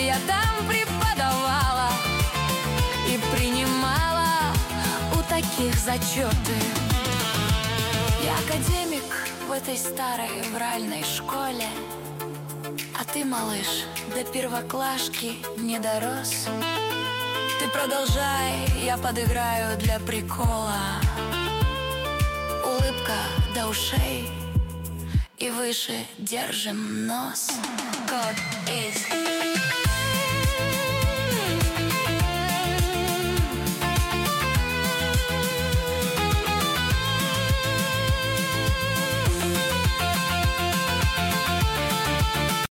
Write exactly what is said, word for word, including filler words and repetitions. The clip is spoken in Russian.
я там преподавала и принимала у таких зачеты. Я академик в этой старой вральной школе, а ты, малыш, до первоклашки не дорос. Ты продолжай, я подыграю для прикола. Улыбка до ушей и выше держим нос. Код из